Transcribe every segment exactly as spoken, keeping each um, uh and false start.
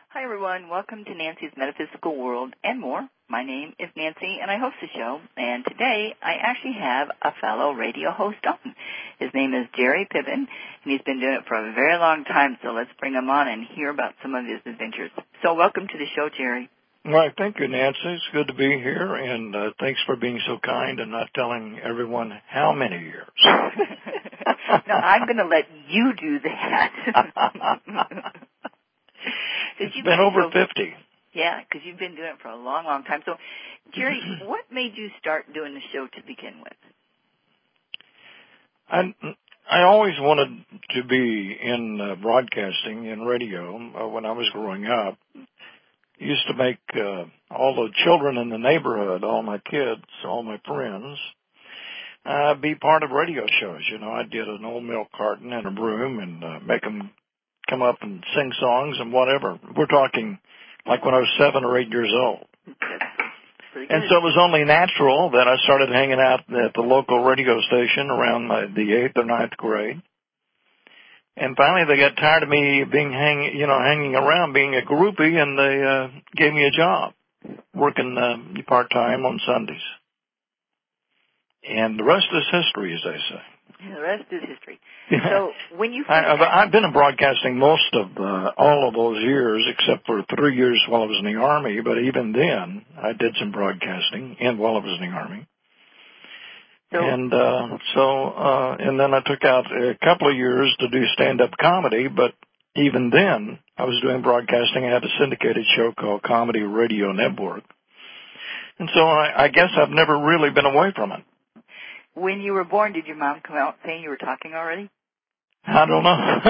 Hi, everyone. Welcome to Nancy's Metaphysical World and more. My name is Nancy, and I host the show. And today, I actually have a fellow radio host on. His name is Jerry Piven, and he's been doing it for a very long time. So let's bring him on and hear about some of his adventures. So welcome to the show, Jerry. All right. Thank you, Nancy. It's good to be here, and uh, thanks for being so kind and not telling everyone how many years. No, I'm going to let you do that. It's been over so, fifty. Yeah, because you've been doing it for a long, long time. So, Jerry, what made you start doing the show to begin with? I, I always wanted to be in uh, broadcasting, in radio, uh, when I was growing up. I used to make uh, all the children in the neighborhood, all my kids, all my friends, uh, be part of radio shows. You know, I did an old milk carton and a broom and uh, make them come up and sing songs and whatever. We're talking like when I was seven or eight years old. And so it was only natural that I started hanging out at the local radio station around my, the eighth or ninth grade. And finally they got tired of me being hang, you know, hanging around being a groupie, and they uh, gave me a job working uh, part-time on Sundays. And the rest is history, as they say. The rest is history. So when you I, I've, I've been in broadcasting most of uh, all of those years, except for three years while I was in the Army. But even then, I did some broadcasting, and while I was in the Army. So, and uh, so, uh, and then I took out a couple of years to do stand-up comedy. But even then, I was doing broadcasting. I had a syndicated show called Comedy Radio Network, and so I, I guess I've never really been away from it. When you were born, did your mom come out saying you were talking already? I don't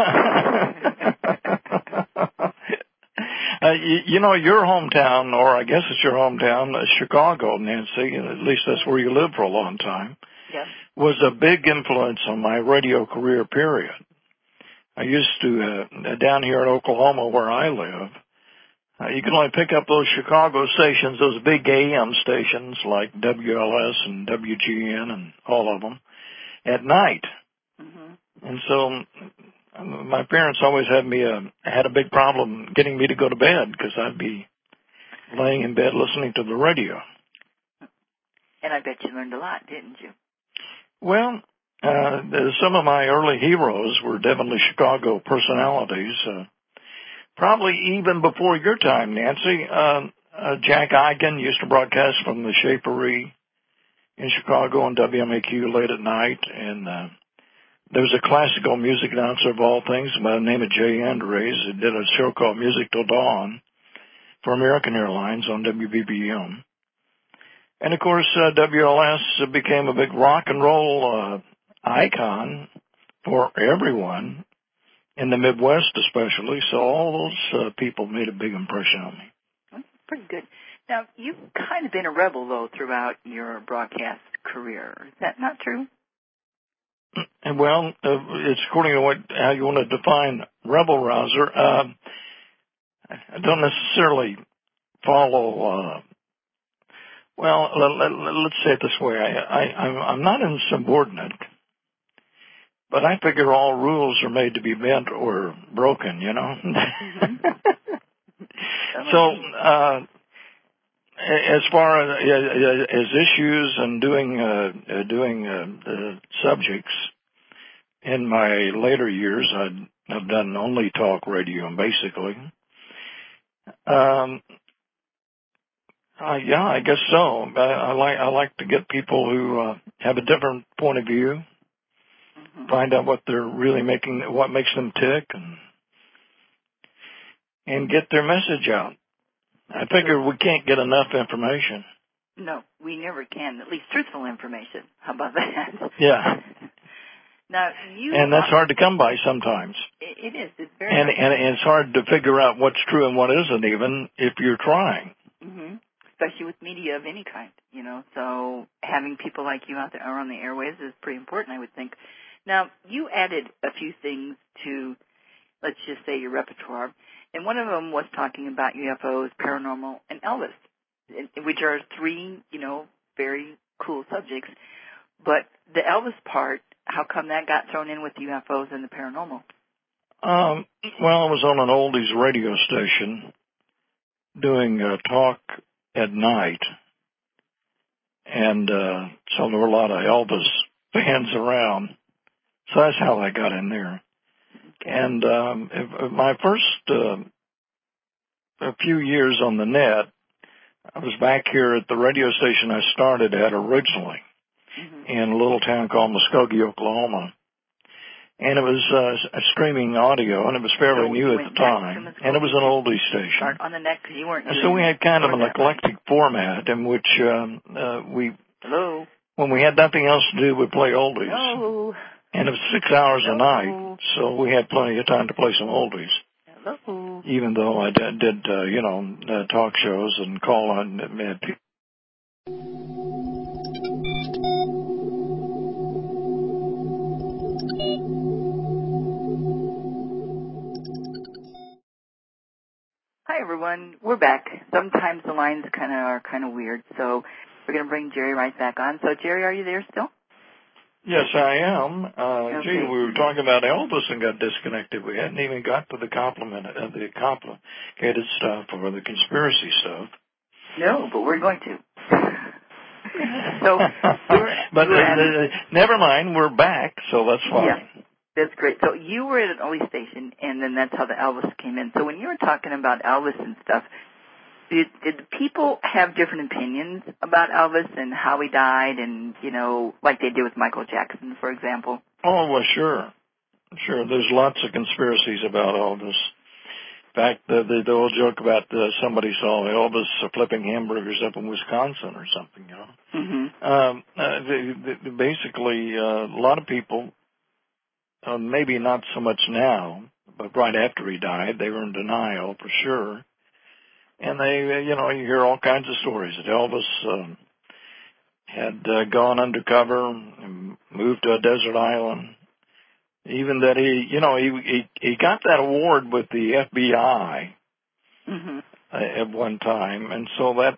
know. uh, you, you know, your hometown, or I guess it's your hometown, uh, Chicago, Nancy, at least that's where you lived for a long time, yes, was a big influence on my radio career, period. I used to, uh, down here in Oklahoma where I live, Uh, you can only pick up those Chicago stations, those big A M stations like W L S and W G N and all of them, at night. Mm-hmm. And so um, my parents always had me uh, had a big problem getting me to go to bed because I'd be laying in bed listening to the radio. And I bet you learned a lot, didn't you? Well, uh, some of my early heroes were definitely Chicago personalities. Uh, Probably even before your time, Nancy. Uh, uh, Jack Eigen used to broadcast from the Shapery in Chicago on W M A Q late at night. And uh, there was a classical music announcer of all things by the name of Jay Andres who did a show called Music Till Dawn for American Airlines on W B B M. And, of course, uh, W L S became a big rock and roll uh, icon for everyone. In the Midwest especially, so all those uh, people made a big impression on me. That's pretty good. Now, you've kind of been a rebel, though, throughout your broadcast career. Is that not true? Well, uh, it's according to what how you want to define rebel rouser. Uh, I don't necessarily follow, uh, well, let, let, let's say it this way. I, I, I'm, I'm not insubordinate. But I figure all rules are made to be bent or broken, you know. Mm-hmm. So, uh, as far as, as issues and doing uh, doing uh, the subjects, in my later years, I'd, I've done only talk radio, basically. Um, uh, yeah, I guess so. I, I like I like to get people who uh, have a different point of view. Find out what they're really making, what makes them tick, and and get their message out. I figure we can't get enough information. No, we never can. At least truthful information. How about that? Yeah. Now you and that's hard to come by sometimes. It, it is. It's very. And, hard. and and it's hard to figure out what's true and what isn't, even if you're trying. Mm-hmm. Especially with media of any kind, you know. So having people like you out there on the airwaves is pretty important, I would think. Now, you added a few things to, let's just say, your repertoire, and one of them was talking about U F Os, paranormal, and Elvis, which are three, you know, very cool subjects. But the Elvis part, how come that got thrown in with the U F Os and the paranormal? Um, well, I was on an oldies radio station, doing a talk at night, and uh, so there were a lot of Elvis fans around. So that's how I got in there. And um, if, my first uh, a few years on the net, I was back here at the radio station I started at originally mm-hmm. in a little town called Muskogee, Oklahoma. And it was uh, a streaming audio, and it was fairly so new at the time. And it was an oldie station. Start on the net because you weren't. And so we had kind of an eclectic right. format in which um, uh, we, Hello. when we had nothing else to do, we'd play oldies. Hello. And it was six hours Hello. a night, so we had plenty of time to play some oldies. Hello. Even though I did, did uh, you know, uh, talk shows and call on mad people. Hi everyone, we're back. Sometimes the lines kind of are kind of weird, so we're going to bring Jerry right back on. So Jerry, are you there still? Yes, I am. Uh, okay. Gee, we were talking about Elvis and got disconnected. We hadn't even got to the compliment of uh, the complicated stuff or the conspiracy stuff. No, but we're going to. so, we're, but we're uh, uh, never mind, we're back, so that's fine. Yeah, that's great. So you were at an early station, and then that's how the Elvis came in. So when you were talking about Elvis and stuff, Did, did people have different opinions about Elvis and how he died and, you know, like they did with Michael Jackson, for example? Oh, well, sure. Sure. There's lots of conspiracies about Elvis. In fact, the, the, the old joke about uh, somebody saw Elvis uh, flipping hamburgers up in Wisconsin or something, you know. Mm-hmm. Um, uh, the, the, basically, uh, a lot of people, uh, maybe not so much now, but right after he died, they were in denial for sure. And they, you know, you hear all kinds of stories that Elvis um, had uh, gone undercover and moved to a desert island. Even that he, you know, he he, he got that award with the F B I mm-hmm. uh, at one time, and so that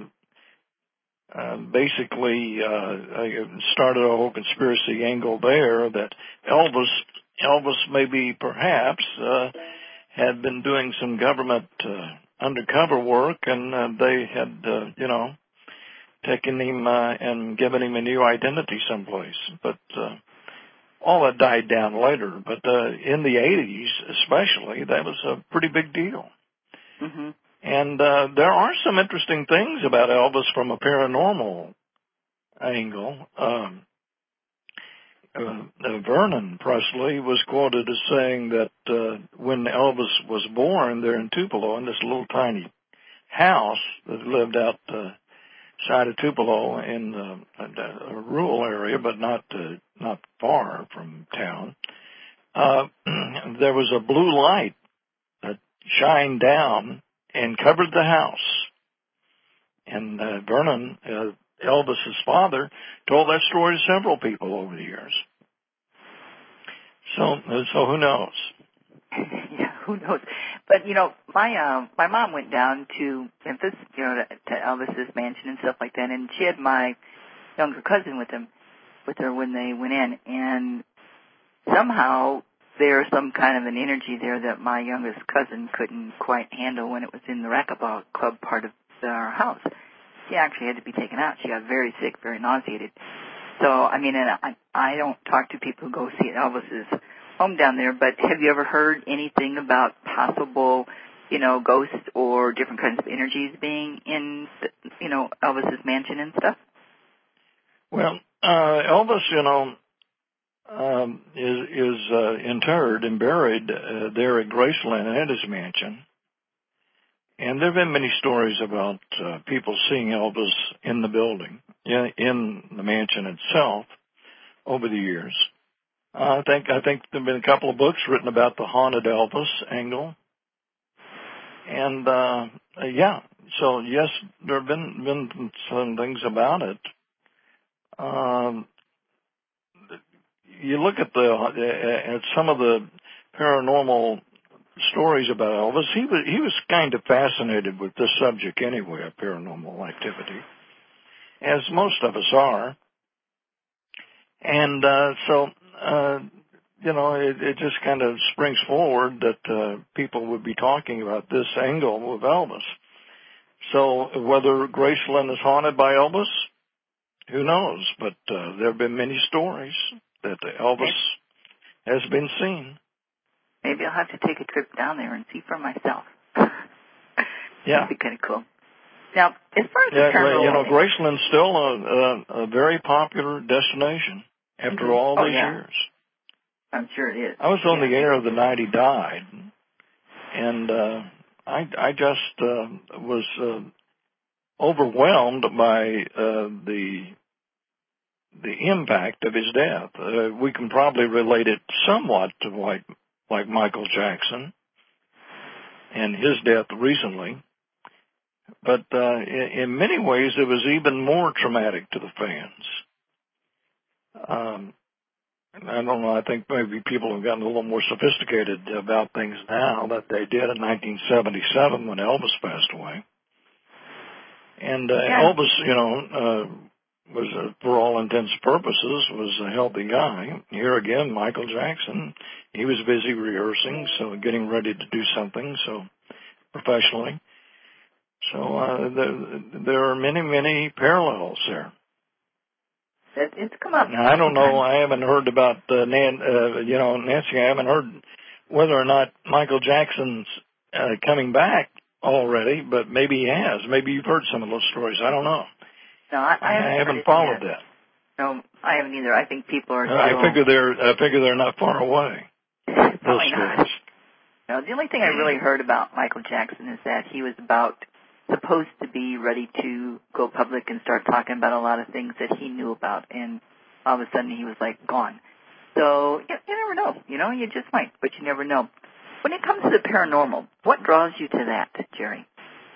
uh, uh, basically uh, started a whole conspiracy angle there that Elvis, Elvis maybe perhaps uh, had been doing some government Uh, undercover work, and uh, they had, uh, you know, taken him uh, and given him a new identity someplace. But uh, all that died down later. But uh, in the eighties, especially, that was a pretty big deal. Mm-hmm. And uh, there are some interesting things about Elvis from a paranormal angle. Um, uh, uh, Vernon Presley was quoted as saying that uh, when Elvis was born there in Tupelo, in this little tiny house that lived out uh, side of Tupelo in uh, a, a rural area, but not uh, not far from town, uh, there was a blue light that shined down and covered the house. And uh, Vernon, uh, Elvis's father, told that story to several people over the years. So, so who knows? Yeah, who knows? But you know, my uh, my mom went down to Memphis, you know, to, to Elvis's mansion and stuff like that, and she had my younger cousin with him, with her when they went in, and somehow there's some kind of an energy there that my youngest cousin couldn't quite handle when it was in the racquetball club part of our house. She actually had to be taken out. She got very sick, very nauseated. So, I mean, and I, I don't talk to people who go see Elvis's home down there, but have you ever heard anything about possible, you know, ghosts or different kinds of energies being in, you know, Elvis's mansion and stuff? Well, uh, Elvis, you know, um, is, is uh, interred and buried uh, there at Graceland at his mansion. And there have been many stories about uh, people seeing Elvis in the building, in, in the mansion itself, over the years. Uh, I think I think there have been a couple of books written about the haunted Elvis angle, and uh, yeah. So yes, there have been been some things about it. Um, you look at the at some of the paranormal stories about Elvis. He was he was kind of fascinated with this subject anyway, of paranormal activity, as most of us are. And uh, so, uh, you know, it, it just kind of springs forward that uh, people would be talking about this angle with Elvis. So whether Graceland is haunted by Elvis, who knows? But uh, there have been many stories that Elvis has been seen. Maybe I'll have to take a trip down there and see for myself. Yeah. That'd be kind of cool. Now, as far as yeah, the paranormal, you know, Graceland's still a, a, a very popular destination after mm-hmm. all oh, these yeah. years. I'm sure it is. I was on yeah. the air the night he died, and uh, I, I just uh, was uh, overwhelmed by uh, the the impact of his death. Uh, we can probably relate it somewhat to like like Michael Jackson and his death recently. But uh, in, in many ways, it was even more traumatic to the fans. Um, I don't know. I think maybe people have gotten a little more sophisticated about things now than they did in nineteen seventy-seven when Elvis passed away. And uh, yeah. Elvis, you know, uh, was, uh, for all intents and purposes, was a healthy guy. Here again, Michael Jackson, he was busy rehearsing, so getting ready to do something, so professionally. So uh, there, there are many, many parallels there. It, it's come up. Now, I don't know. I haven't heard about uh, Nan, uh, you know, Nancy. I haven't heard whether or not Michael Jackson's uh, coming back already, but maybe he has. Maybe you've heard some of those stories. I don't know. No, I, I haven't, I haven't followed that. No, I haven't either. I think people are. Uh, I still... figure they're. I figure they're not far away. Probably not. No, the only thing I really heard about Michael Jackson is that he was about supposed to be ready to go public and start talking about a lot of things that he knew about, and all of a sudden he was like gone. So you, you never know. You know, you just might, but you never know. When it comes to the paranormal, what draws you to that, Jerry?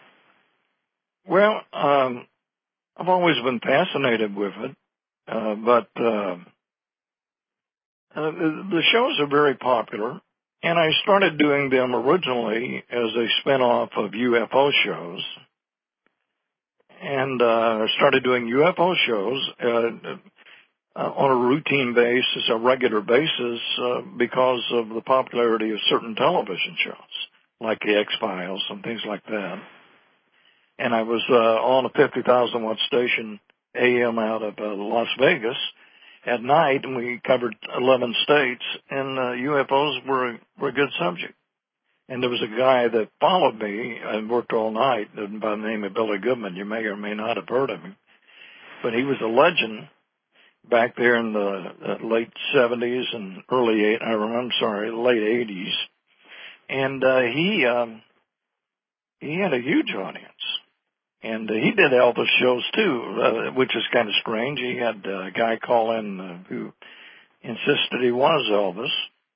Well, um, I've always been fascinated with it, uh, but uh, uh, the, the shows are very popular, and I started doing them originally as a spinoff of U F O shows, and uh, I started doing U F O shows uh, uh, on a routine basis, a regular basis, uh, because of the popularity of certain television shows, like the X-Files and things like that. And I was uh, on a fifty thousand watt station A M out of uh, Las Vegas at night, and we covered eleven states, and uh, U F Os were, were a good subject. And there was a guy that followed me and worked all night by the name of Billy Goodman. You may or may not have heard of him. But he was a legend back there in the uh, late seventies and early, eight, I remember, I'm sorry, late eighties. And uh, he um, he had a huge audience. And uh, he did Elvis shows too, uh, which is kind of strange. He had uh, a guy call in uh, who insisted he was Elvis.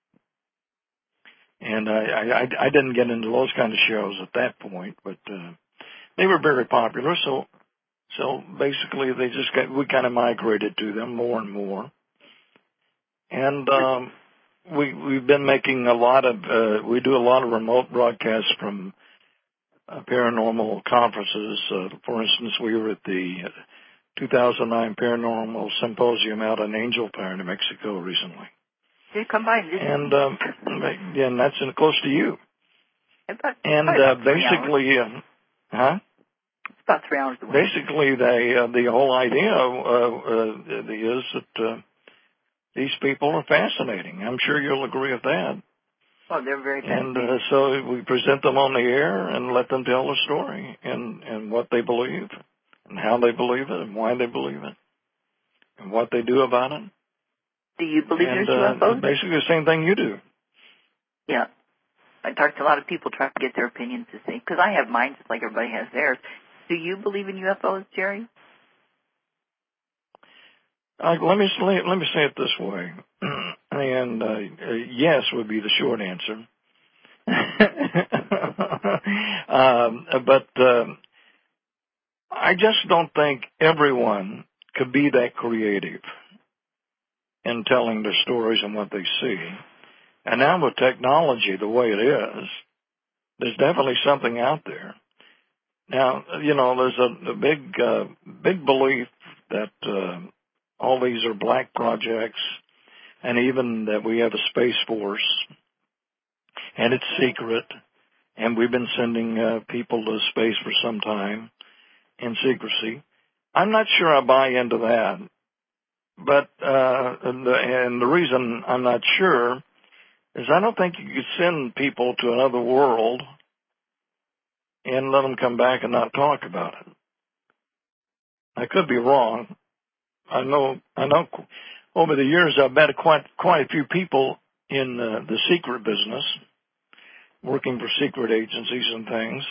And I, I, I didn't get into those kind of shows at that point, but uh, they were very popular. So, so basically, they just got, we kind of migrated to them more and more. And um, we we've been making a lot of uh, we do a lot of remote broadcasts from uh, paranormal conferences. Uh, for instance, we were at the two thousand nine Paranormal Symposium out in Angel Fire, New Mexico, recently. Did come by? And um, yeah, and that's in, close to you. About, and uh, basically, uh, huh? It's about three hours away. Basically, they uh, the whole idea uh, uh, is that uh, these people are fascinating. I'm sure you'll agree with that. Oh, they're very fascinating. And uh, so we present them on the air and let them tell the story and, and what they believe and how they believe it and why they believe it and what they do about it. Do you believe and, there's U F Os? Uh, basically the same thing you do. Yeah. I talk to a lot of people trying to get their opinions to see, because I have mine just like everybody has theirs. Do you believe in U F Os, Jerry? Uh, let me let me say it this way, and uh, uh, yes would be the short answer. um, but uh, I just don't think everyone could be that creative in telling their stories and what they see. And now with technology the way it is, there's definitely something out there. Now, you know, there's a, a big, uh, big belief that uh, all these are black projects, and even that we have a space force, and it's secret, and we've been sending uh, people to space for some time in secrecy. I'm not sure I buy into that, but uh, and, the, and the reason I'm not sure is I don't think you could send people to another world and let them come back and not talk about it. I could be wrong. I know, I know over the years I've met quite, quite a few people in uh, the secret business, working for secret agencies and things.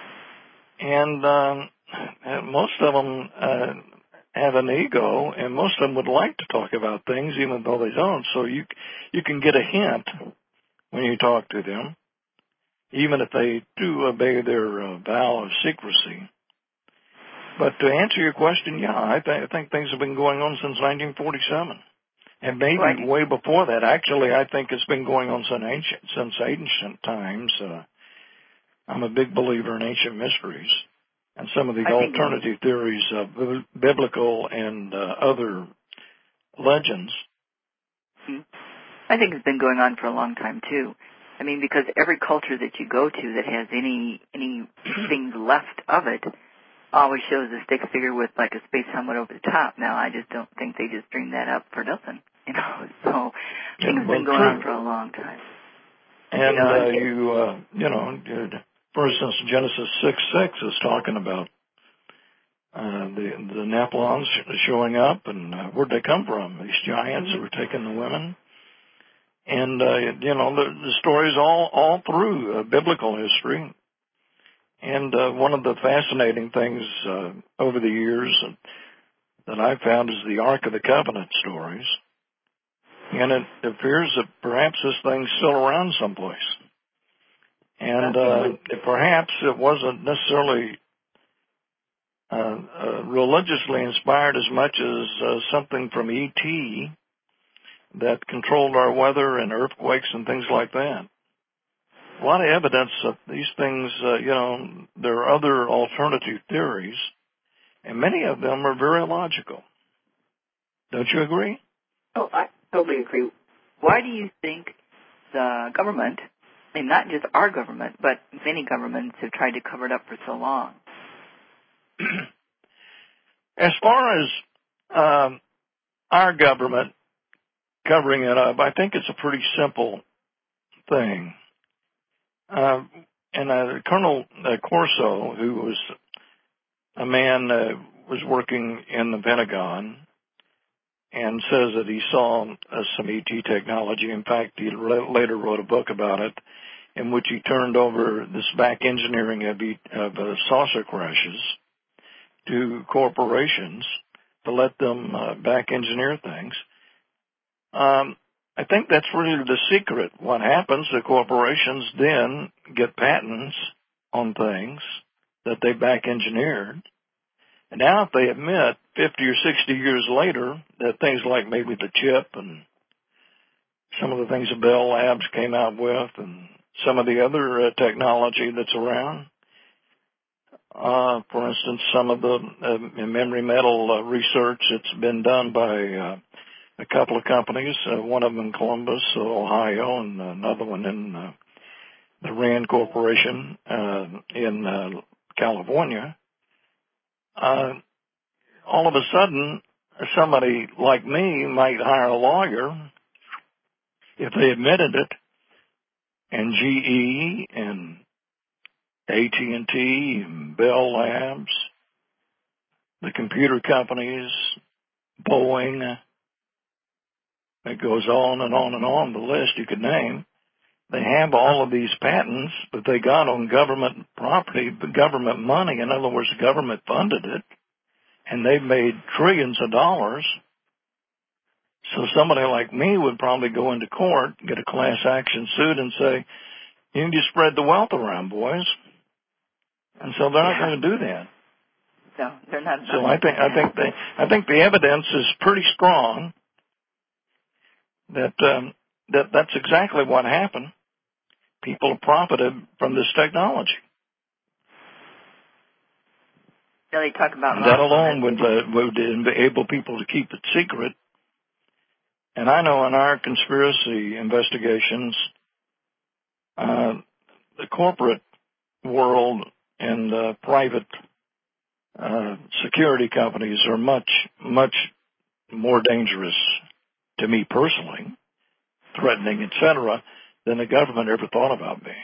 And, um, most of them, uh, have an ego, and most of them would like to talk about things even though they don't. So you, you can get a hint when you talk to them, even if they do obey their uh, vow of secrecy. But to answer your question, yeah, I, th- I think things have been going on since nineteen forty-seven. And maybe right. way before that. Actually, I think it's been going on since ancient, since ancient times. Uh, I'm a big believer in ancient mysteries. And some of the I alternative theories of biblical and uh, other legends. I think it's been going on for a long time, too. I mean, because every culture that you go to that has any anything left of it always shows a stick figure with, like, a space helmet over the top. Now, I just don't think they just dreamed that up for nothing, you know. So things have been going on for a long time. And, you know, uh, you, uh, you know, for instance, Genesis six six is talking about uh, the the Nephilims showing up, and uh, where'd they come from? These giants who were taking the women. And, uh, you know, the, the stories all, all through uh, biblical history. And uh, one of the fascinating things uh, over the years that I've found is the Ark of the Covenant stories. And it appears that perhaps this thing's still around someplace. And uh, perhaps it wasn't necessarily uh, uh, religiously inspired as much as uh, something from E T that controlled our weather and earthquakes and things like that. A lot of evidence that these things, uh, you know, there are other alternative theories, and many of them are very logical. Don't you agree? Oh, I totally agree. Why do you think the government, and not just our government, but many governments have tried to cover it up for so long? As far as um, our government covering it up, I think it's a pretty simple thing. Uh, and uh, Colonel uh, Corso, who was a man uh, was working in the Pentagon, and says that he saw uh, some E T technology. In fact, he re- later wrote a book about it, in which he turned over this back engineering of, e- of uh, saucer crashes to corporations to let them uh, back engineer things. Um, I think that's really the secret. What happens, the corporations then get patents on things that they back engineered. And now if they admit fifty or sixty years later that things like maybe the chip and some of the things that Bell Labs came out with and some of the other uh, technology that's around, uh, for instance, some of the uh, memory metal uh, research that's been done by uh, a couple of companies, uh, one of them in Columbus, Ohio, and another one in uh, the Rand Corporation uh, in uh, California. Uh, all of a sudden, somebody like me might hire a lawyer if they admitted it, and G E and A T and T and Bell Labs, the computer companies, Boeing, it goes on and on and on the list you could name. They have all of these patents that they got on government property, government money. In other words, the government funded it, and they've made trillions of dollars. So somebody like me would probably go into court, get a class action suit, and say, you need to spread the wealth around, boys. And so they're not Yeah. going to do that. No, they're not. So I think I think they, I think the evidence is pretty strong that um, that that's exactly what happened. People have profited from this technology. So they talk about and that alone would uh, would enable people to keep it secret. And I know in our conspiracy investigations, uh, the corporate world and uh, private uh, security companies are much, much more dangerous to me personally, threatening, et cetera, than the government ever thought about being.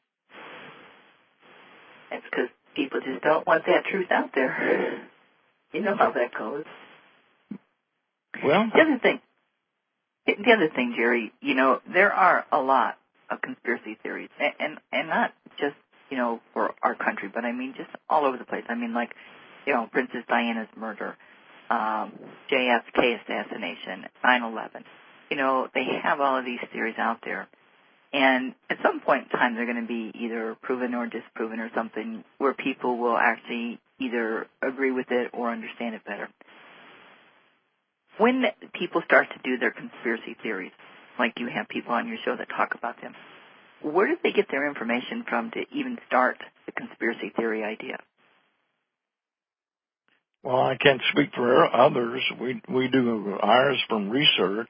That's because people just don't want that truth out there. You know how that goes. Well, the other thing, the other thing, Jerry, you know, there are a lot of conspiracy theories, and and, and not just, you know, for our country, but I mean just all over the place. I mean, like, you know, Princess Diana's murder, um, J F K assassination, nine eleven. You know, they have all of these theories out there. And at some point in time, they're going to be either proven or disproven or something where people will actually either agree with it or understand it better. When people start to do their conspiracy theories, like you have people on your show that talk about them, where do they get their information from to even start the conspiracy theory idea? Well, I can't speak for others. We we do ours from research.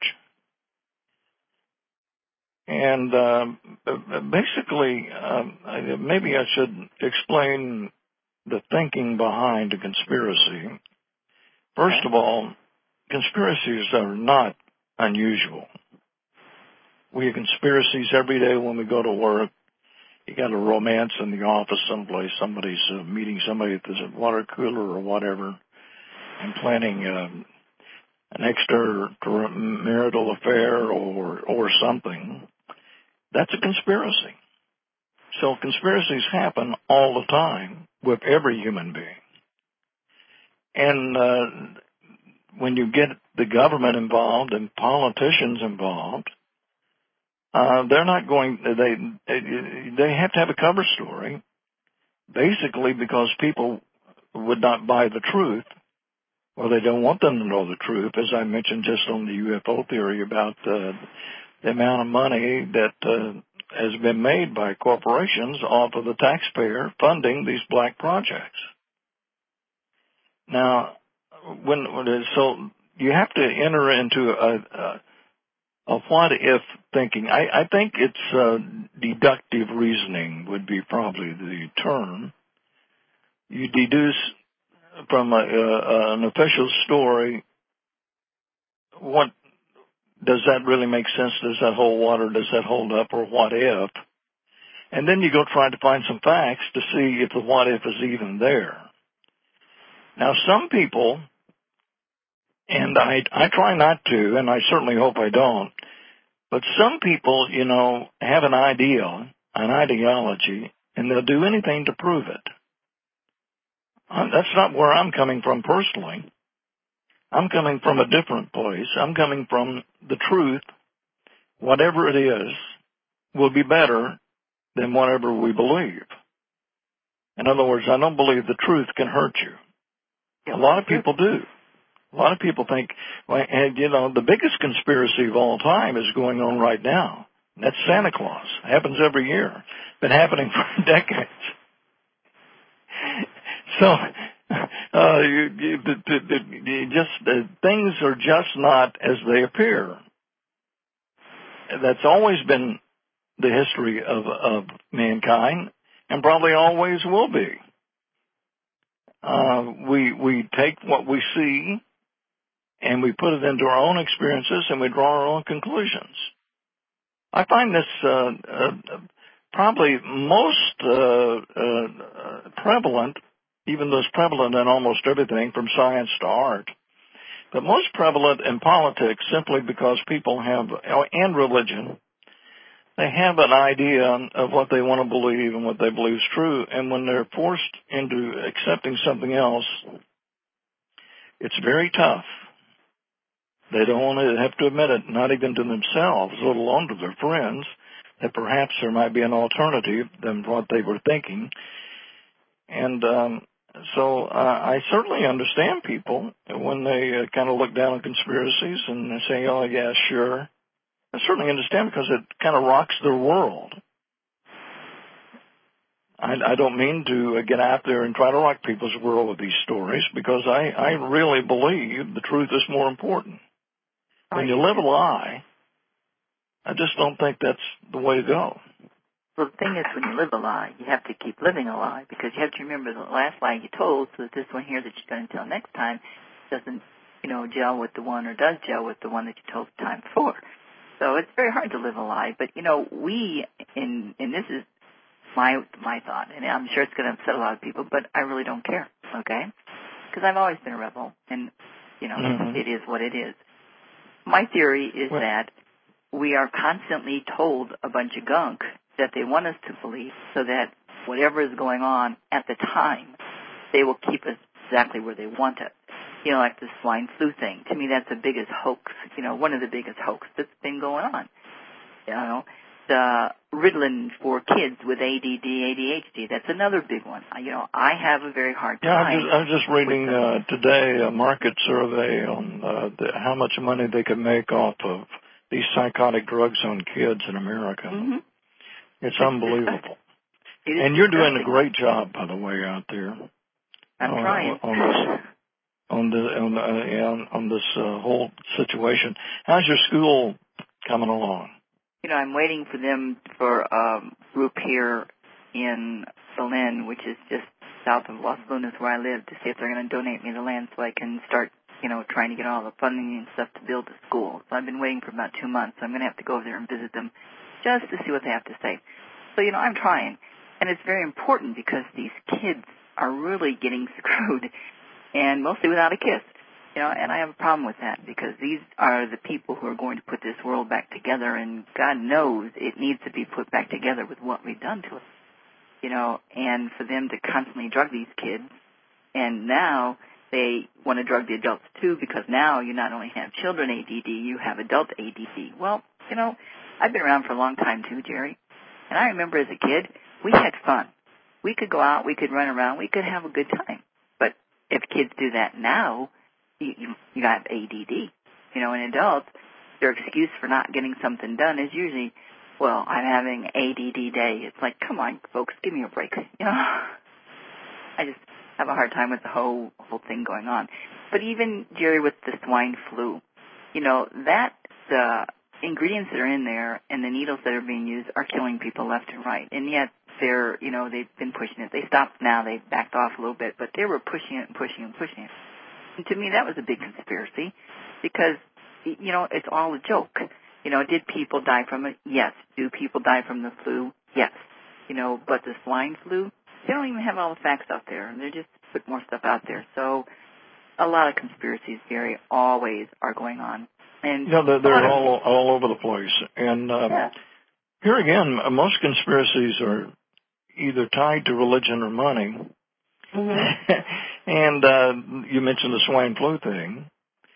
And uh, basically, um, maybe I should explain the thinking behind a conspiracy. First of all, conspiracies are not unusual. We have conspiracies every day when we go to work. You got a romance in the office someplace. Somebody's uh, meeting somebody at the water cooler or whatever and planning uh, an extramarital affair or or something. That's a conspiracy. So conspiracies happen all the time with every human being. And uh, when you get the government involved and politicians involved, uh, they're not going, they, they have to have a cover story, basically because people would not buy the truth, or they don't want them to know the truth, as I mentioned just on the U F O theory about uh, the amount of money that uh, has been made by corporations off of the taxpayer funding these black projects. Now, when, when so you have to enter into a, a, a what-if thinking. I, I think it's uh, deductive reasoning would be probably the term. You deduce from a, a, an official story what does that really make sense? Does that hold water? Does that hold up? Or what if? And then you go try to find some facts to see if the what if is even there. Now, some people, and I, I try not to, and I certainly hope I don't, but some people, you know, have an idea, an ideology, and they'll do anything to prove it. Uh, That's not where I'm coming from personally. I'm coming from a different place. I'm coming from the truth. Whatever it is will be better than whatever we believe. In other words, I don't believe the truth can hurt you. A lot of people do. A lot of people think, well, and you know, the biggest conspiracy of all time is going on right now. That's Santa Claus. It happens every year. Been happening for decades. So, uh, you, you, you just uh, things are just not as they appear. That's always been the history of, of mankind, and probably always will be. Uh, we we take what we see, and we put it into our own experiences, and we draw our own conclusions. I find this uh, uh, probably most uh, uh, prevalent, even though it's prevalent in almost everything from science to art, but most prevalent in politics simply because people have, and religion, they have an idea of what they want to believe and what they believe is true, and when they're forced into accepting something else, it's very tough. They don't want to have to admit it, not even to themselves, let alone to their friends, that perhaps there might be an alternative than what they were thinking. And um, so uh, I certainly understand people when they uh, kind of look down on conspiracies and they say, oh, yeah, sure. I certainly understand because it kind of rocks their world. I, I don't mean to get out there and try to rock people's world with these stories because I, I really believe the truth is more important. When you live a lie, I just don't think that's the way to go. Well, the thing is, when you live a lie, you have to keep living a lie, because you have to remember the last lie you told, so that this one here that you're going to tell next time doesn't, you know, gel with the one, or does gel with the one that you told the time before. So it's very hard to live a lie. But, you know, we, in, and this is my my thought, and I'm sure it's going to upset a lot of people, but I really don't care, okay? Because I've always been a rebel, and, you know, mm-hmm. it is what it is. My theory is well, that we are constantly told a bunch of gunk that they want us to believe, so that whatever is going on at the time, they will keep us exactly where they want us. You know, like the swine flu thing. To me, that's the biggest hoax, you know, one of the biggest hoaxes that's been going on. You know, the Ritalin for kids with A D D, A D H D, that's another big one. You know, I have a very hard time. Yeah, I'm just, I'm just reading uh, today a market survey on uh, the, how much money they can make off of these psychotic drugs on kids in America. Mm-hmm. It's, it's unbelievable. It and you're doing a great job, by the way, out there. I'm uh, trying. On this, on, the, on, uh, yeah, on this uh, whole situation. How's your school coming along? You know, I'm waiting for them for a um, group here in Berlin, which is just south of Los Lunas where I live, to see if they're going to donate me the land so I can start, you know, trying to get all the funding and stuff to build the school. So I've been waiting for about two months. So I'm going to have to go over there and visit them just to see what they have to say. So, you know, I'm trying. And it's very important because these kids are really getting screwed, and mostly without a kiss. You know, and I have a problem with that, because these are the people who are going to put this world back together, and God knows it needs to be put back together with what we've done to it. You know, and for them to constantly drug these kids, and now they want to drug the adults too, because now you not only have children A D D, you have adult A D D. Well, you know, I've been around for a long time too, Jerry, and I remember as a kid, we had fun. We could go out, we could run around, we could have a good time. But if kids do that now, you, you, you got A D D. You know, in adults, their excuse for not getting something done is usually, well, I'm having A D D day. It's like, come on, folks, give me a break. You know, I just have a hard time with the whole whole thing going on. But even, Jerry, with the swine flu, you know, that the ingredients that are in there and the needles that are being used are killing people left and right. And yet they're, you know, they've been pushing it. They stopped now. They've backed off a little bit, but they were pushing it and pushing it and pushing it. And to me, that was a big conspiracy, because, you know, it's all a joke. You know, did people die from it? Yes. Do people die from the flu? Yes. You know, but the swine flu, they don't even have all the facts out there. They just put more stuff out there. So a lot of conspiracies, Gary, always are going on. And yeah, they're, they're all all over the place. And uh, yeah. here again, most conspiracies are either tied to religion or money. Mm-hmm. And uh, you mentioned the swine flu thing.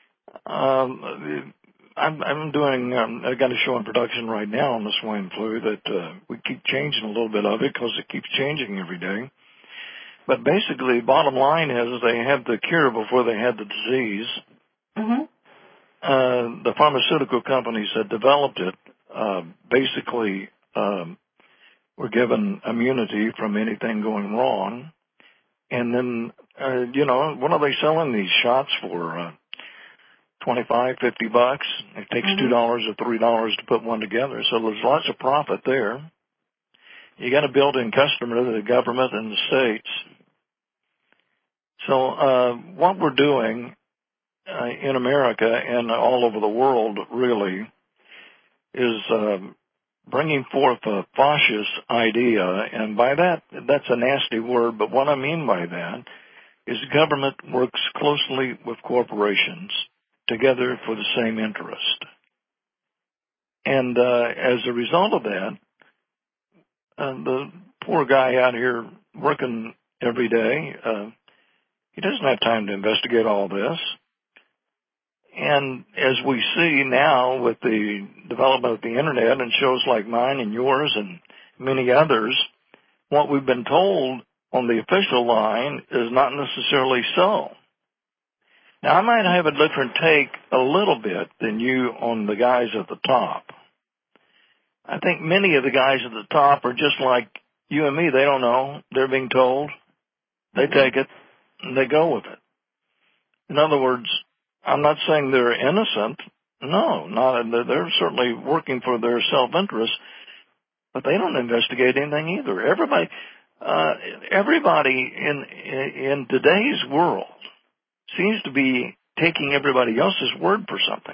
Um, I'm, I'm doing, um, I got a show in production right now on the swine flu that uh, we keep changing a little bit of it because it keeps changing every day. But basically, bottom line is they had the cure before they had the disease. Mm-hmm. Uh, the pharmaceutical companies that developed it uh, basically um, were given immunity from anything going wrong. And then, uh, you know, what are they selling these shots for? Uh, twenty-five, fifty bucks. It takes mm-hmm. two dollars or three dollars to put one together. So there's lots of profit there. You got a built-in customer to the government and the states. So uh, what we're doing uh, in America and all over the world really is uh, bringing forth a fascist idea. And by that, that's a nasty word, but what I mean by that is government works closely with corporations together for the same interest. And uh, as a result of that, uh, the poor guy out here working every day, uh, he doesn't have time to investigate all this. And as we see now with the development of the Internet and shows like mine and yours and many others, what we've been told on the official line is not necessarily so. Now, I might have a different take a little bit than you on the guys at the top. I think many of the guys at the top are just like you and me. They don't know. They're being told. They take it, and they go with it. In other words, I'm not saying they're innocent. No, not. They're certainly working for their self-interest. but they don't investigate anything either. Everybody, uh, everybody in, in today's world seems to be taking everybody else's word for something.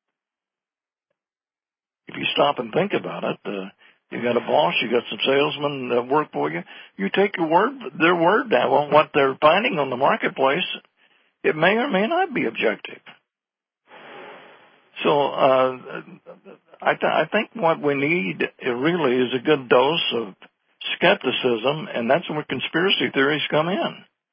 If you stop and think about it, uh, you got a boss, you got some salesmen that work for you. You take your word, their word down on what they're finding on the marketplace. It may or may not be objective. So uh, I, th- I think what we need really is a good dose of skepticism, and that's where conspiracy theories come in.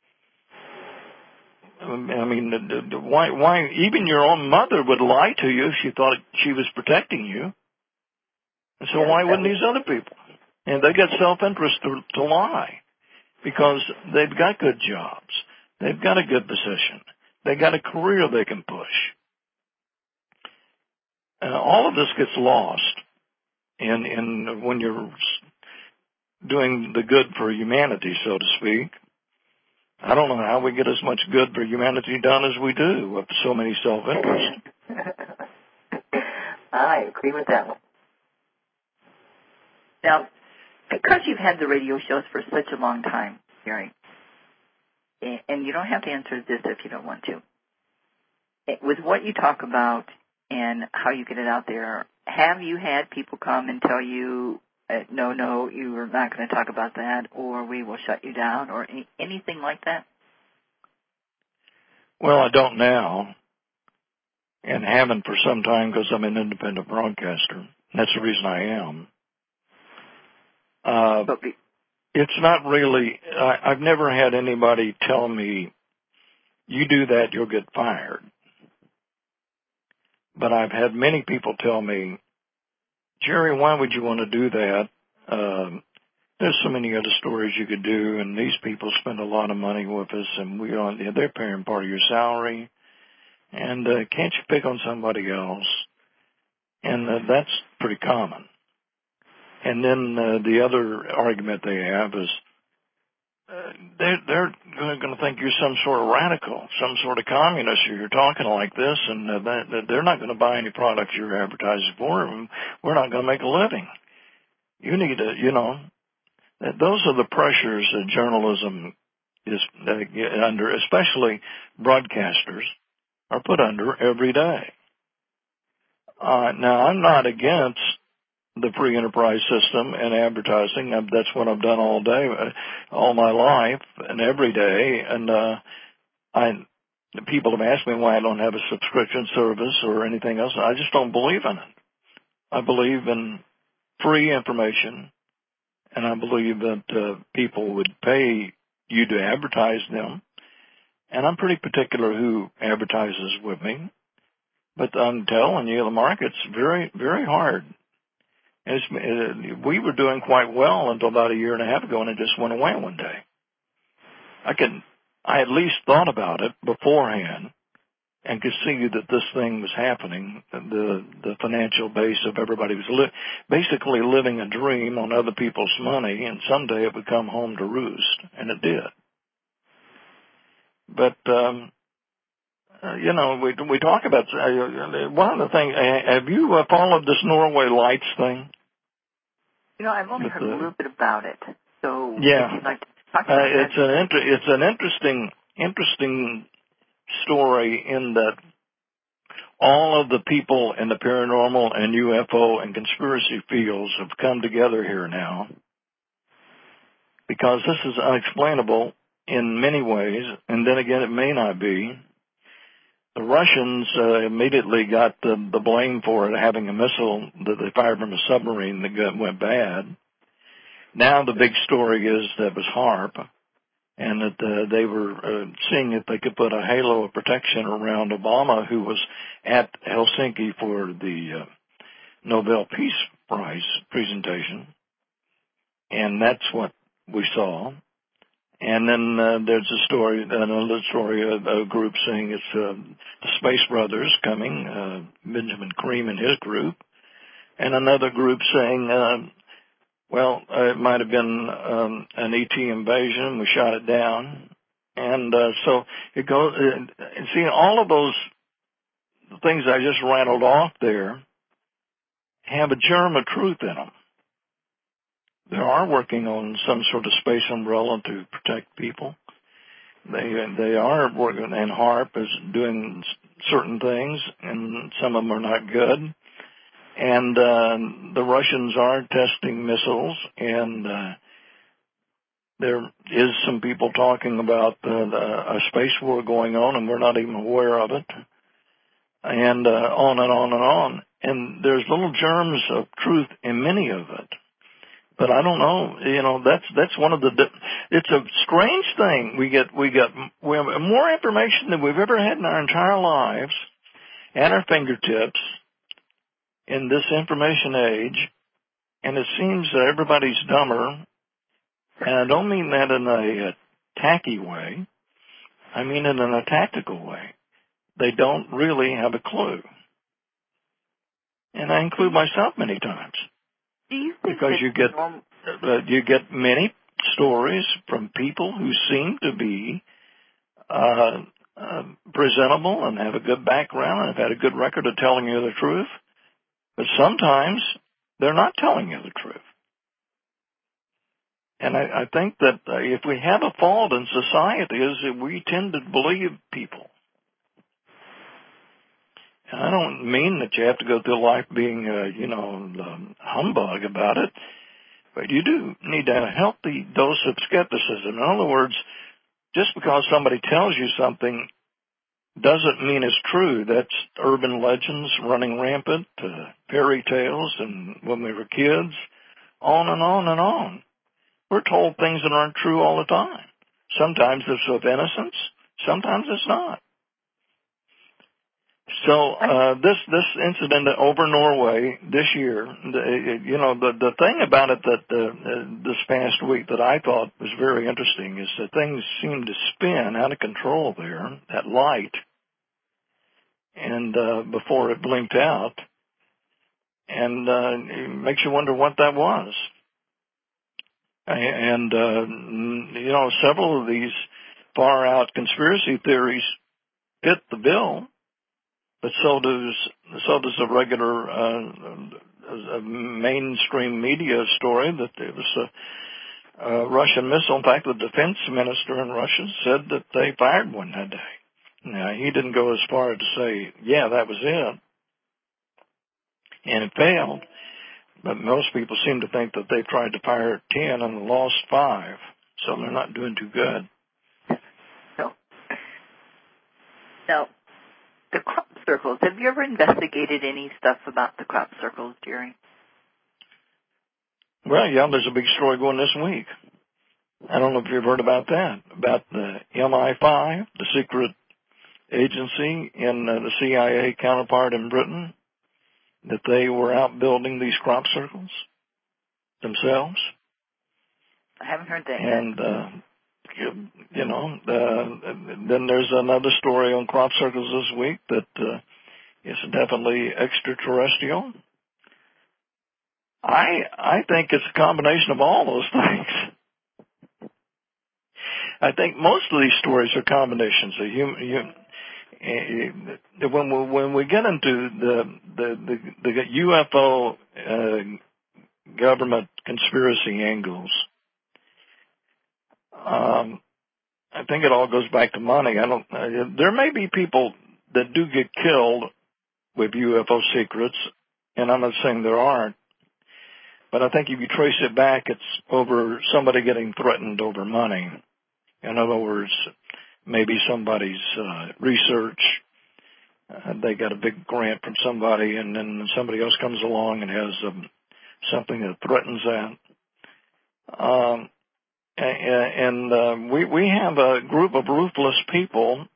I mean, why? Why? Even your own mother would lie to you if she thought she was protecting you. And so why wouldn't these other people? And they got self-interest to, to lie because they've got good jobs. They've got a good position. They got a career they can push. Uh, all of this gets lost in, in when you're doing the good for humanity, so to speak. I don't know how we get as much good for humanity done as we do with so many self-interests. I agree with that one. Now, because you've had the radio shows for such a long time, Gary, and you don't have to answer this if you don't want to, with what you talk about and how you get it out there, have you had people come and tell you, uh, no, no, you are not going to talk about that, or we will shut you down, or any, anything like that? Well, I don't now, and haven't for some time because I'm an independent broadcaster. That's the reason I am. Uh, it's not really, I, I've never had anybody tell me, you do that, you'll get fired. But I've had many people tell me, Jerry, why would you want to do that? Um, there's so many other stories you could do, and these people spend a lot of money with us, and we are, they're paying part of your salary, and uh, can't you pick on somebody else? And uh, that's pretty common. And then uh, the other argument they have is uh, they're, they're going to think you're some sort of radical, some sort of communist, or you're talking like this, and uh, that, they're not going to buy any products you're advertising for, and we're not going to make a living. You need to, you know, those are the pressures that journalism is uh, under, especially broadcasters are put under every day. Uh, now, I'm not against the free enterprise system and advertising. That's what I've done all day, all my life and every day. And, uh, I, people have asked me why I don't have a subscription service or anything else. I just don't believe in it. I believe in free information, and I believe that, uh, people would pay you to advertise them. And I'm pretty particular who advertises with me. But I'm telling you, the market's very, very hard. It's, uh, we were doing quite well until about a year and a half ago, and it just went away one day. I could, I at least thought about it beforehand and could see that this thing was happening. The the financial base of everybody was li- basically living a dream on other people's money, and someday it would come home to roost, and it did. But um, uh, you know, we we talk about uh, one of the things. Uh, have you uh, followed this Norway Lights thing? You know, I've only heard a little bit about it, so yeah, if you'd like to talk about uh, that. it's an inter- it's an interesting interesting story in that all of the people in the paranormal and U F O and conspiracy fields have come together here now, because this is unexplainable in many ways, and then again, it may not be. The Russians uh, immediately got the, the blame for it, having a missile that they fired from a submarine that got, went bad. Now the big story is that it was HAARP, and that uh, they were uh, seeing if they could put a halo of protection around Obama, who was at Helsinki for the uh, Nobel Peace Prize presentation. And that's what we saw. And then uh, there's a story, another story of a group saying it's uh, the Space Brothers coming, uh, Benjamin Cream and his group, and another group saying, uh, well, uh, it might have been um, an E T invasion. We shot it down. And uh, so it goes, uh, and see, all of those things I just rattled off there have a germ of truth in them. they are working on some sort of space umbrella to protect people. They they are working, and HAARP is doing certain things, and some of them are not good. And uh, the Russians are testing missiles, and uh, there is some people talking about uh, the, a space war going on, and we're not even aware of it. And uh, on and on and on. And there's little germs of truth in many of it. But I don't know, you know, that's that's one of the, it's a strange thing. We get, we get, we have more information than we've ever had in our entire lives at our fingertips in this information age, and it seems that everybody's dumber, and I don't mean that in a, a tacky way. I mean it in a tactical way. They don't really have a clue. And I include myself many times. Do you think because you get norm- uh, you get many stories from people who seem to be uh, uh, presentable and have a good background and have had a good record of telling you the truth, but sometimes they're not telling you the truth. And I, I think that uh, if we have a fault in society is that we tend to believe people. And I don't mean that you have to go through life being, uh, you know, um, humbug about it, but you do need to have a healthy dose of skepticism. In other words, just because somebody tells you something doesn't mean it's true. That's urban legends running rampant, uh, fairy tales, and when we were kids, on and on and on. We're told things that aren't true all the time. Sometimes it's of innocence, sometimes it's not. So uh, this this incident over Norway this year, the, you know, the the thing about it that uh, this past week that I thought was very interesting is that things seem to spin out of control there, that light, and uh, before it blinked out, and uh, it makes you wonder what that was. And uh, you know, several of these far out conspiracy theories fit the bill. But so does so does a regular uh, a mainstream media story that there was a, a Russian missile. In fact, the defense minister in Russia said that they fired one that day. Now, he didn't go as far as to say, yeah, that was it, and it failed. But most people seem to think that they tried to fire ten and lost five, so they're not doing too good. So, so. The crop circles. Have you ever investigated any stuff about the crop circles, Jerry? Well, yeah, there's a big story going this week. I don't know if you've heard about that, about the M I five, the secret agency in uh, the C I A counterpart in Britain, that they were out building these crop circles themselves. I haven't heard that and, yet. Uh, You know, uh, then there's another story on crop circles this week that uh, is definitely extraterrestrial. I I think it's a combination of all those things. I think most of these stories are combinations of human. human uh, when we when we get into the the the, the U F O uh, government conspiracy angles. Um, I think it all goes back to money. I don't. Uh, there may be people that do get killed with U F O secrets, and I'm not saying there aren't. But I think if you trace it back, it's over somebody getting threatened over money. In other words, maybe somebody's uh, research. Uh, they got a big grant from somebody, and then somebody else comes along and has um, something that threatens that. Um, And uh, we we have a group of ruthless people,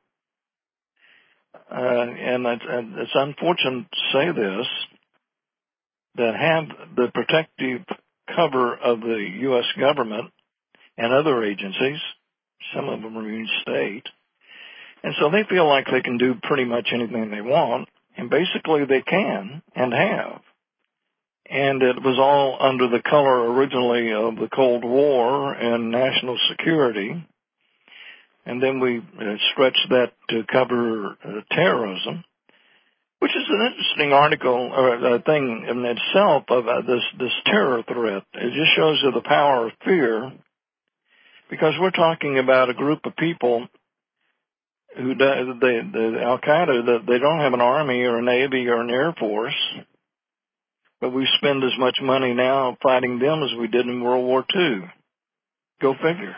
uh, and it's, it's unfortunate to say this, that have the protective cover of the U S government and other agencies. Some of them are in state, and so they feel like they can do pretty much anything they want, and basically they can and have. And it was all under the color originally of the Cold War and national security. And then we uh, stretched that to cover uh, terrorism. which is an interesting article or uh, thing in itself of uh, this this terror threat. It just shows you the power of fear, because we're talking about a group of people who do, they, the Al Qaeda, that they don't have an army or a navy or an air force, but we spend as much money now fighting them as we did in World War Two. Go figure.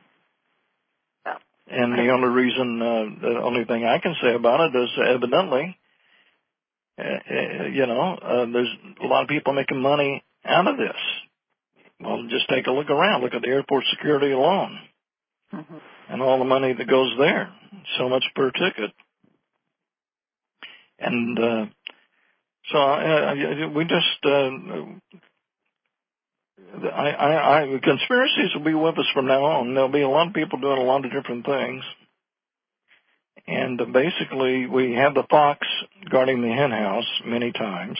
And the only reason, uh, the only thing I can say about it is evidently, uh, uh, you know, uh, there's a lot of people making money out of this. Well, just take a look around. Look at the airport security alone, mm-hmm. and all the money that goes there. So much per ticket. And uh, so uh, we just, uh, I, I, I, conspiracies will be with us from now on. There'll be a lot of people doing a lot of different things. And uh, basically, we have the fox guarding the hen house many times,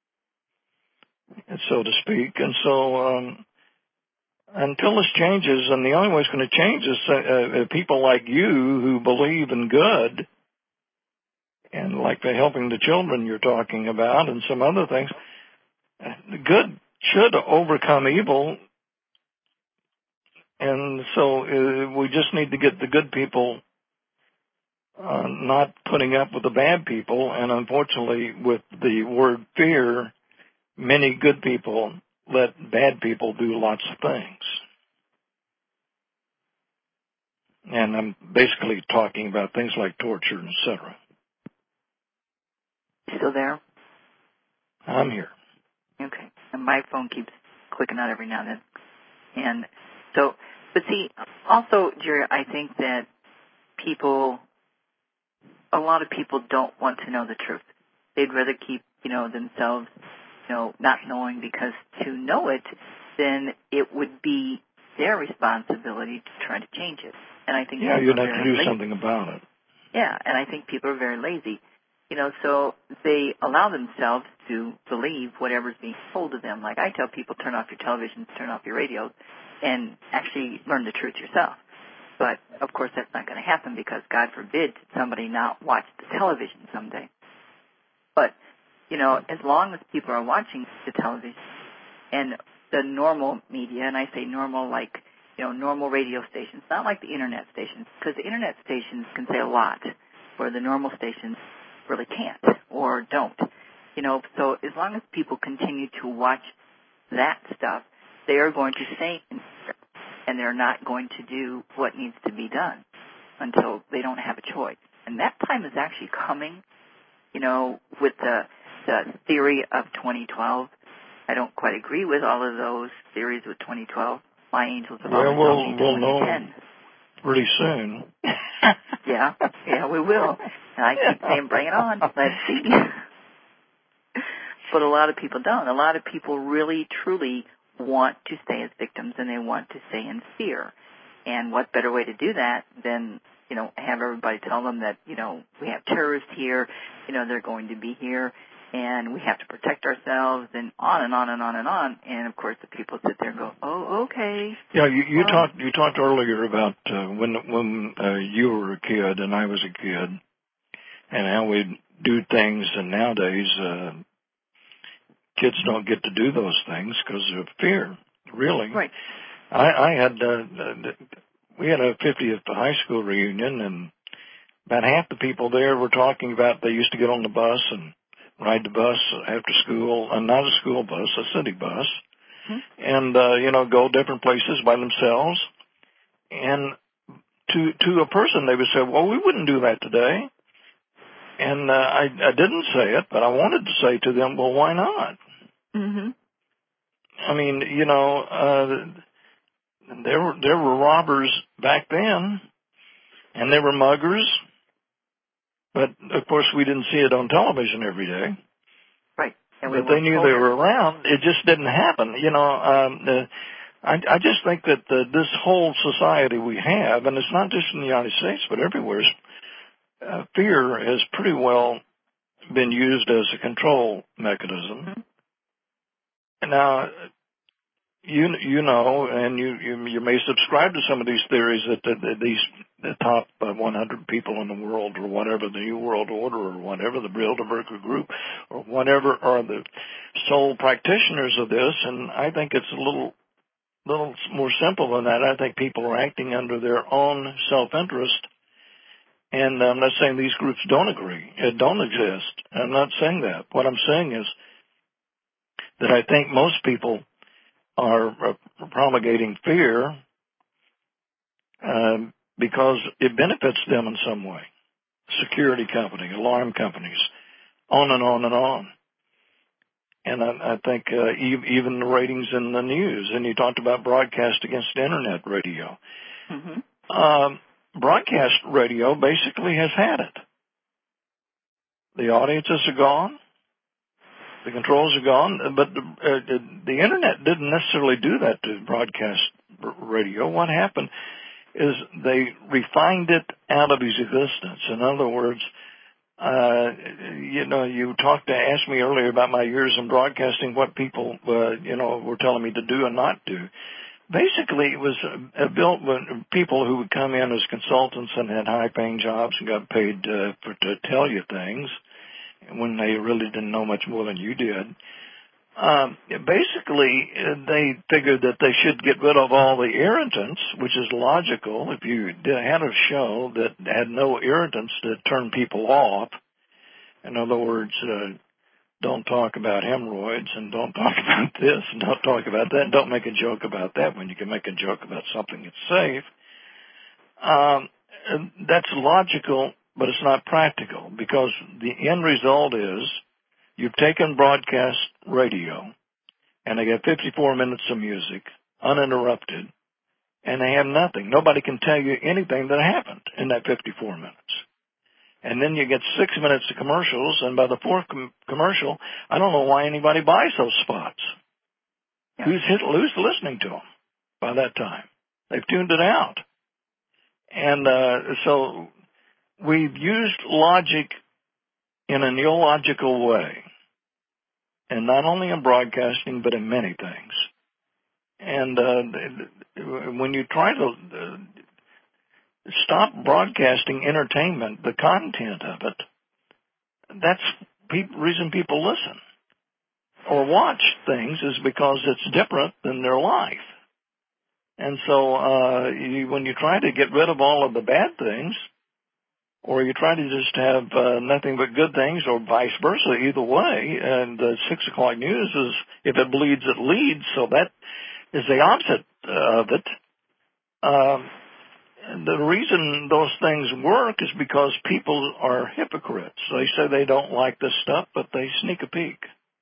so to speak. And so um, until this changes, and the only way it's going to change is uh, uh, people like you who believe in good, and like the helping the children you're talking about and some other things, good should overcome evil. And so uh, we just need to get the good people uh, not putting up with the bad people. And unfortunately, with the word fear, many good people let bad people do lots of things. And I'm basically talking about things like torture, et cetera. Still there? I'm here. Okay. And my phone keeps clicking out every now and then. And so, but see, also, Jerry, I think that people, a lot of people don't want to know the truth. They'd rather keep, you know, themselves, you know, not knowing, because to know it, then it would be their responsibility to try to change it. And I think yeah, you'd have to do lazy. something about it. Yeah, and I think people are very lazy. You know, so they allow themselves to believe whatever's being told to them. Like I tell people, turn off your televisions, turn off your radios, and actually learn the truth yourself. But, of course, that's not going to happen, because, God forbid, somebody not watch the television someday. But, you know, as long as people are watching the television and the normal media, and I say normal like, you know, normal radio stations, not like the Internet stations, because the Internet stations can say a lot, where the normal stations really can't or don't. You know, so as long as people continue to watch that stuff, they are going to stay in fear, and they're not going to do what needs to be done until they don't have a choice. And that time is actually coming, you know, with the, the theory of twenty twelve. I don't quite agree with all of those theories with twenty twelve. My angels have well, always we'll, told me we'll twenty ten. Know pretty soon. yeah, yeah, we will. And I keep saying, bring it on. Let's see. But a lot of people don't. A lot of people really, truly want to stay as victims, and they want to stay in fear. And what better way to do that than, you know, have everybody tell them that, you know, we have terrorists here, you know, they're going to be here, and we have to protect ourselves, and on and on and on and on. And, of course, the people sit there and go, oh, okay. Yeah, you, you well, talked you talked earlier about uh, when when uh, you were a kid and I was a kid, and how we do things, and nowadays uh, kids don't get to do those things because of fear, really. Right. I, I had, uh, we had a fiftieth high school reunion, and about half the people there were talking about they used to get on the bus and ride the bus after school, and not a school bus, a city bus, mm-hmm. and, uh, you know, go different places by themselves. And to, to a person, they would say, well, we wouldn't do that today. And uh, I, I didn't say it, but I wanted to say to them, well, why not? Mm-hmm. I mean, you know, uh, there were there were robbers back then, and there were muggers, but of course we didn't see it on television every day. Right. And but they knew they were around. It just didn't happen. You know, um, uh, I, I just think that uh, this whole society we have, and it's not just in the United States, but everywhere, uh, fear has pretty well been used as a control mechanism. Mm-hmm. Now, you you know, and you, you you may subscribe to some of these theories that, that, that these the top uh, one hundred people in the world, or whatever, the New World Order, or whatever, the Bilderberger Group, or whatever, are the sole practitioners of this. And I think it's a little little more simple than that. I think people are acting under their own self-interest. And I'm not saying these groups don't agree, it don't exist. I'm not saying that. What I'm saying is that I think most people are uh, promulgating fear uh, because it benefits them in some way. Security company, alarm companies, on and on and on. And I, I think uh, even the ratings in the news, and you talked about broadcast against internet radio. Mm-hmm. Um, broadcast radio basically has had it. The audiences are gone. The controls are gone, but the, uh, the internet didn't necessarily do that to broadcast radio. What happened is they refined it out of existence. In other words, uh, you know, you talked to, asked me earlier about my years in broadcasting, what people, uh, you know, were telling me to do and not do. Basically, it was uh, built when people who would come in as consultants and had high-paying jobs and got paid uh, for, to tell you things, when they really didn't know much more than you did. Um, basically, they figured that they should get rid of all the irritants, which is logical. If you did, had a show that had no irritants that turned people off, in other words, uh, don't talk about hemorrhoids and don't talk about this and don't talk about that and don't make a joke about that when you can make a joke about something that's safe, um, that's logical. But it's not practical, because the end result is you've taken broadcast radio and they get fifty-four minutes of music, uninterrupted, and they have nothing. Nobody can tell you anything that happened in that fifty-four minutes. And then you get six minutes of commercials, and by the fourth com- commercial, I don't know why anybody buys those spots. Yeah. Who's, hit, who's listening to them by that time? They've tuned it out. And uh, so... we've used logic in an illogical way, and not only in broadcasting, but in many things. And uh, when you try to uh, stop broadcasting entertainment, the content of it, that's the reason people listen or watch things, is because it's different than their life. And so uh, you, when you try to get rid of all of the bad things, or you try to just have uh, nothing but good things, or vice versa, either way. And the six o'clock news is, if it bleeds, it leads. So that is the opposite uh, of it. Um, and the reason those things work is because people are hypocrites. They say they don't like this stuff, but they sneak a peek.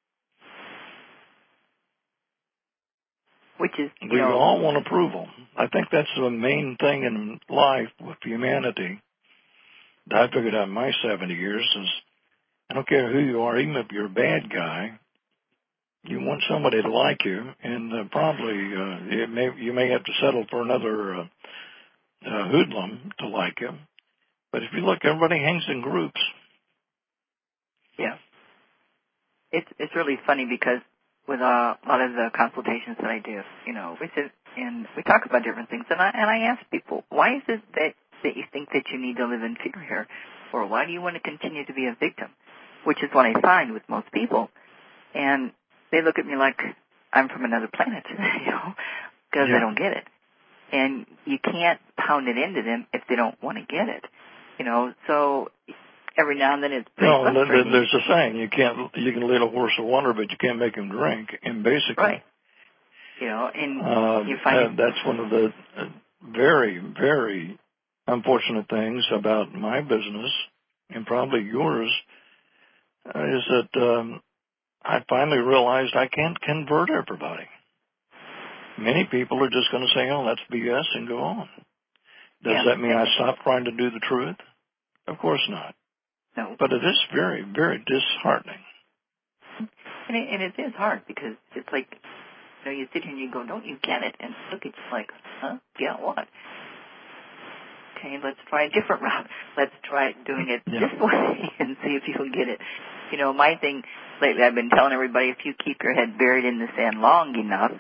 Which is, you we know, all want approval. I think that's the main thing in life with humanity. I figured out in my seventy years is, I don't care who you are, even if you're a bad guy, you want somebody to like you, and uh, probably uh, it may, you may have to settle for another uh, uh, hoodlum to like you. But if you look, everybody hangs in groups. Yeah. It's it's really funny because with uh, a lot of the consultations that I do, you know, we sit and we talk about different things, and I and I ask people, why is it that that you think that you need to live in fear here? Or why do you want to continue to be a victim? Which is what I find with most people. And they look at me like I'm from another planet, you know, because yeah. they don't get it. And you can't pound it into them if they don't want to get it, you know. So every now and then it's pretty no, frustrating. There's a saying, you can't, you can lead a horse to water, but you can't make him drink. And basically, right. You know, and uh, you find uh, that's one of the very, very unfortunate things about my business, and probably yours, uh, is that um, I finally realized I can't convert everybody. Many people are just going to say, oh, that's B S, and go on. Does yeah. that mean I stop trying to do the truth? Of course not. No. But it is very, very disheartening. And it, and it is hard, because it's like, you know, you sit here and you go, don't you get it? And look at you like, huh? Get what? Okay, let's try a different route. Let's try doing it yeah. this way and see if you'll get it. You know, my thing lately, I've been telling everybody, if you keep your head buried in the sand long enough,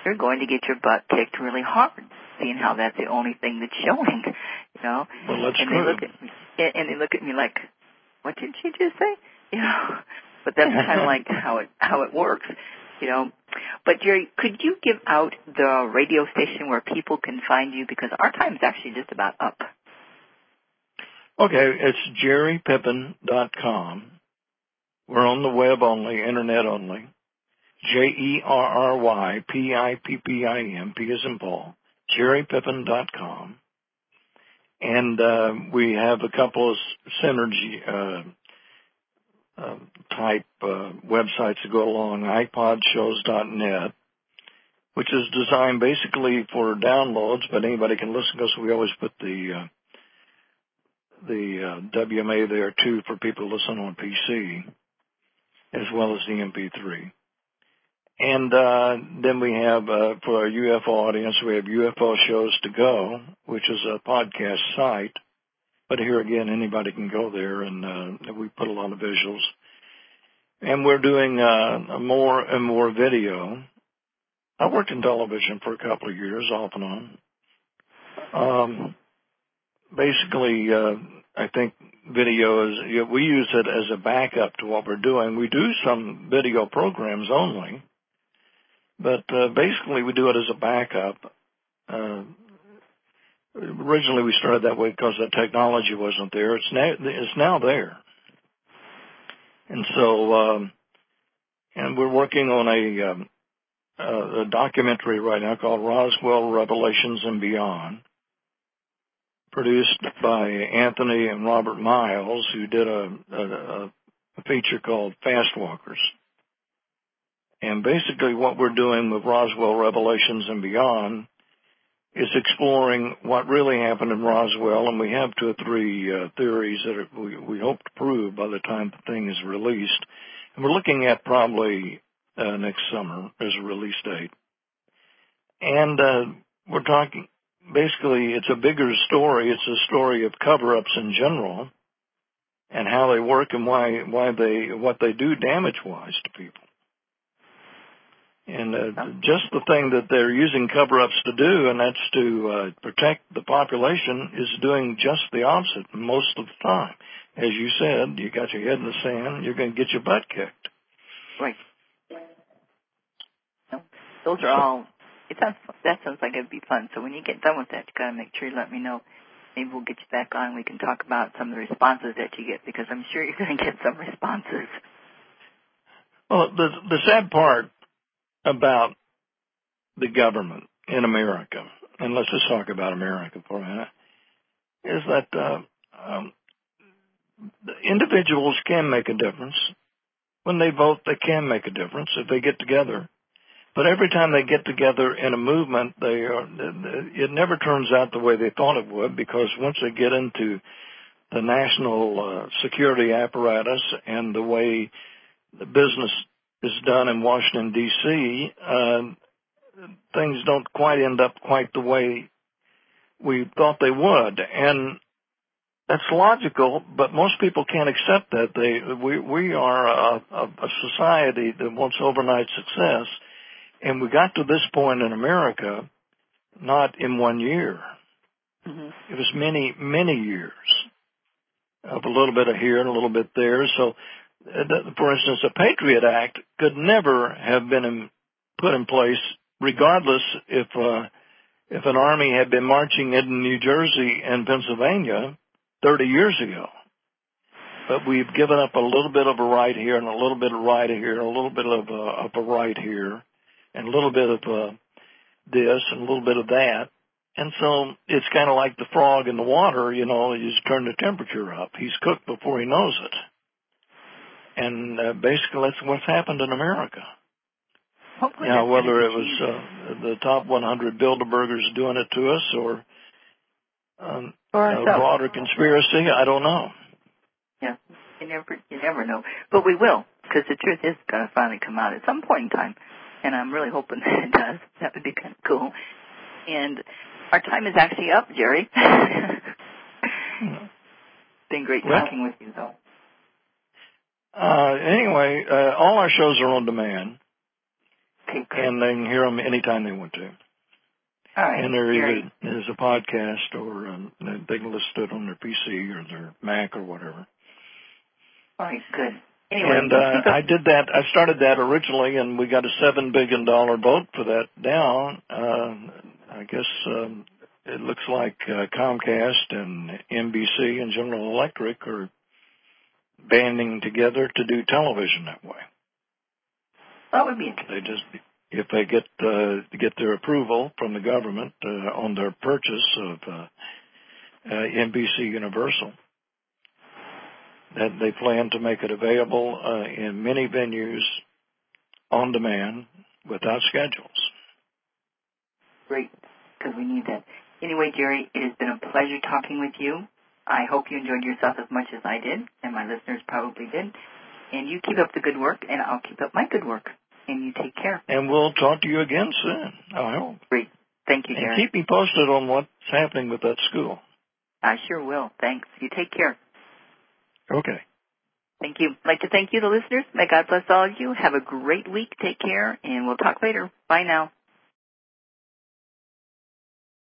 you're going to get your butt kicked really hard, seeing how that's the only thing that's showing, you know. Well, that's and true. They look at me, and they look at me like, what did she just say? You know, but that's kind of like how it how it works, you know. But Jerry, could you give out the radio station where people can find you, because our time is actually just about up. Okay, it's jerry pippin dot com. We're on the web only, internet only. J E R R Y P I P P I N, P as in Paul, jerry pippin dot com. And uh, we have a couple of synergy uh, uh, type uh, websites that go along, i pod shows dot net, which is designed basically for downloads, but anybody can listen because we always put the uh, the uh, W M A there too for people to listen on P C, as well as the M P three. And uh, then we have, uh, for our U F O audience, we have U F O Shows to Go, which is a podcast site. But here again, anybody can go there, and uh, we put a lot of visuals. And we're doing uh, more and more video. I worked in television for a couple of years, off and on. Um, basically, uh, I think video is, you know, we use it as a backup to what we're doing. We do some video programs only. But uh, basically, we do it as a backup. Uh, originally, we started that way because the technology wasn't there. It's now, it's now there. And so, um, and we're working on a, um, uh, a documentary right now called Roswell Revelations and Beyond, produced by Anthony and Robert Miles, who did a, a, a feature called Fast Walkers. And basically what we're doing with Roswell Revelations and Beyond is exploring what really happened in Roswell, and we have two or three uh, theories that are, we, we hope to prove by the time the thing is released. And we're looking at probably uh, next summer as a release date. And uh, we're talking, basically it's a bigger story. It's a story of cover-ups in general and how they work and why, why they, what they do damage-wise to people. And uh, just the thing that they're using cover-ups to do, and that's to uh, protect the population, is doing just the opposite most of the time. As you said, you got your head in the sand, you're going to get your butt kicked. Right. Those are all, it sounds, that sounds like it would be fun. So when you get done with that, you got to make sure you let me know. Maybe we'll get you back on and we can talk about some of the responses that you get, because I'm sure you're going to get some responses. Well, the, the sad part about the government in America, and let's just talk about America for a minute, is that uh, um, the individuals can make a difference. When they vote, they can make a difference if they get together. But every time they get together in a movement, they are, it never turns out the way they thought it would, because once they get into the national uh, security apparatus and the way the business is done in Washington, D C, uh, things don't quite end up quite the way we thought they would. And that's logical, but most people can't accept that. They, we, we are a, a, a society that wants overnight success, and we got to this point in America not in one year. Mm-hmm. It was many, many years of a little bit of here and a little bit there. So, for instance, the Patriot Act could never have been in, put in place, regardless if uh, if an army had been marching in New Jersey and Pennsylvania thirty years ago. But we've given up a little bit of a right here and a little bit of right here, and a little bit of a, of a right here, and a little bit of uh, this and a little bit of that. And so it's kind of like the frog in the water, you know, you just turn the temperature up. He's cooked before he knows it. And uh, basically that's what's happened in America. Hopefully now, whether it was uh, the top one hundred Bilderbergers doing it to us or, um, or a broader conspiracy, I don't know. Yeah, you never, you never know. But we will, because the truth is going to finally come out at some point in time. And I'm really hoping that it does. That would be kind of cool. And our time is actually up, Jerry. It's been great well, talking with you, though. Uh, anyway, uh, all our shows are on demand. Okay, good. And they can hear them anytime they want to. All right. And there Jerry. either there's a podcast or um, they can listen to it on their P C or their Mac or whatever. All right, good. Anyway, and uh, I did that. I started that originally, and we got a seven billion dollar vote for that. Now, uh, I guess um, it looks like uh, Comcast and N B C and General Electric are banding together to do television that way. That would be interesting. They just, if they get uh, get their approval from the government uh, on their purchase of uh, uh, N B C Universal, that they plan to make it available uh, in many venues on demand without schedules. Great, because we need that. Anyway, Jerry, it has been a pleasure talking with you. I hope you enjoyed yourself as much as I did, and my listeners probably did. And you keep up the good work, and I'll keep up my good work. And you take care. And we'll talk to you again soon, I hope. Great. Thank you, Jerry. And keep me posted on what's happening with that school. I sure will. Thanks. You take care. Okay. Thank you. I'd like to thank you, the listeners. May God bless all of you. Have a great week. Take care, and we'll talk later. Bye now.